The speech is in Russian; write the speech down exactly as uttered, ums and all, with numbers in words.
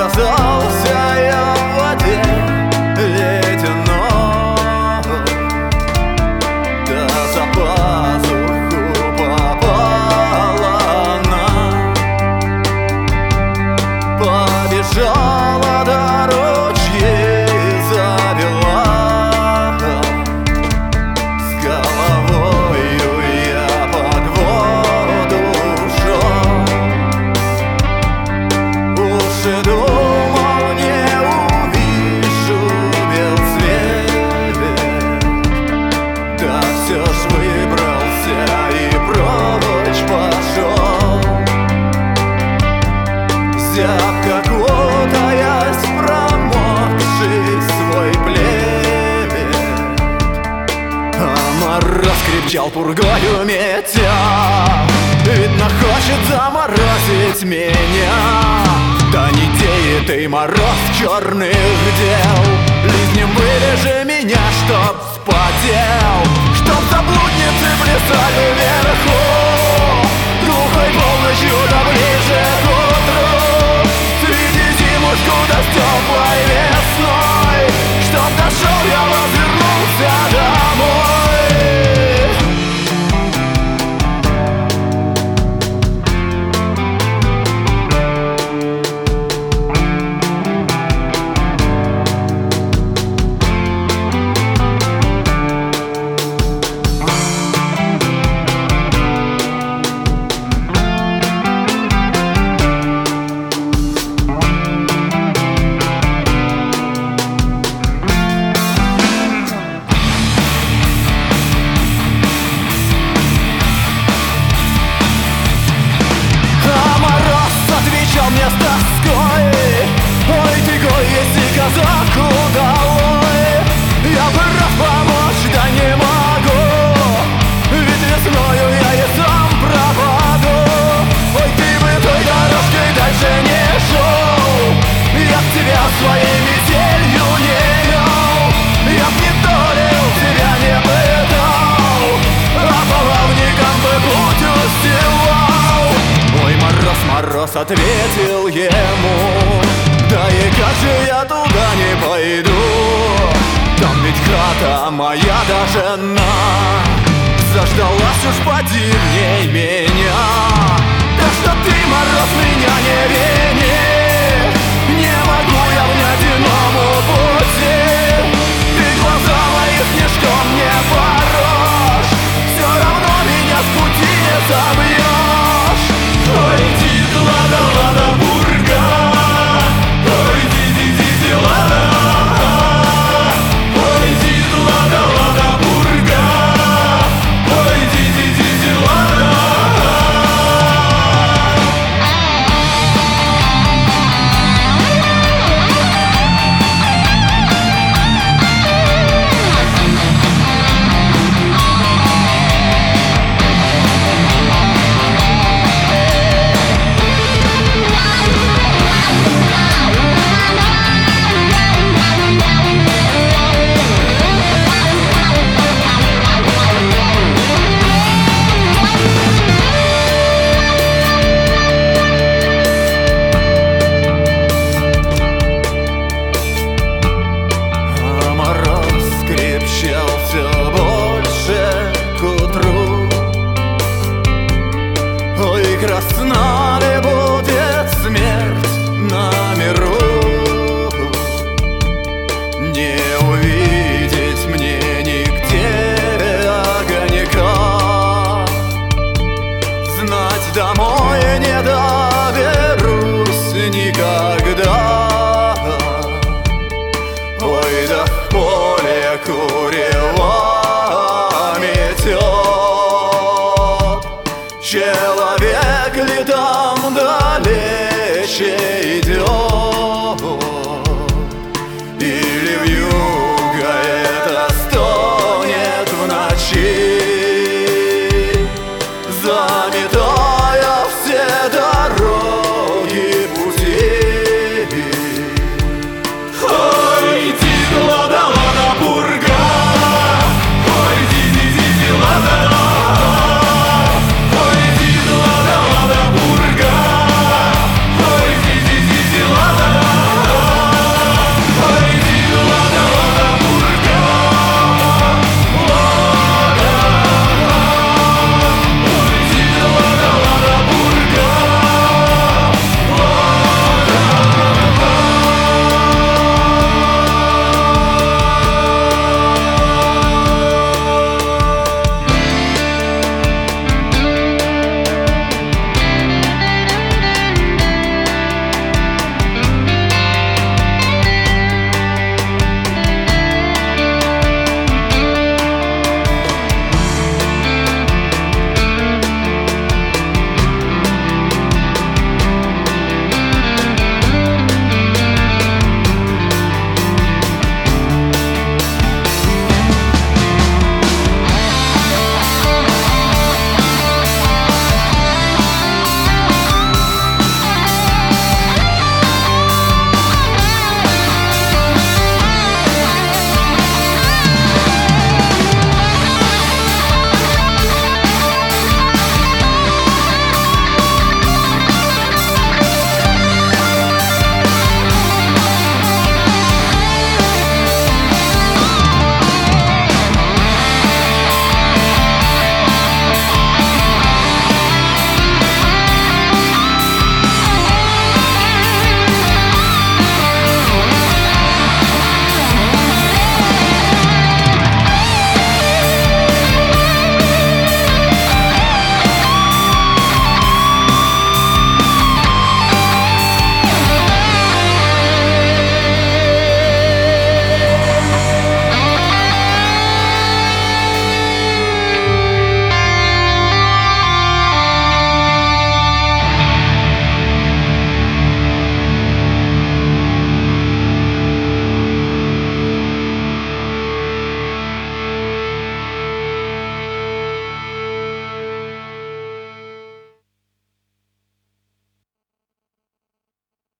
оказался я в воде ледяной, да за пазуху попала она, побежала до ручьей, завела с головою я под воду ушел. Уж и думал, не увижу бел свет, да все ж выбрался и прочь пошел. Зябко кутаясь в промокший свой плед, а мороз крепчал пургою метя, видно, хочет заморозить меня. Да не деет и мороз черных дел, лизнем вырежи меня, чтоб вспотел, чтоб заблудницы плясали вверху глухой полночью да ближе к утру. Среди зимушку да с теплой весной, чтоб дошел я, возвернулся домой. Мне с тоской: ой ты гой, если казаку долой. Я бы рад помочь, да не могу, ведь весною я и сам пропаду. Ой, ты бы той дорожкой дальше не шел, я б тебя своей метелью не вел, я б не долил, тебя не пытал, а половником бы путь устилал. Ой, мороз, мороз, ответил ему: да и как же я туда не пойду, там ведь хата моя да жена, заждалась уж поди в ней меня. Так что ты, мороз, меня не вини.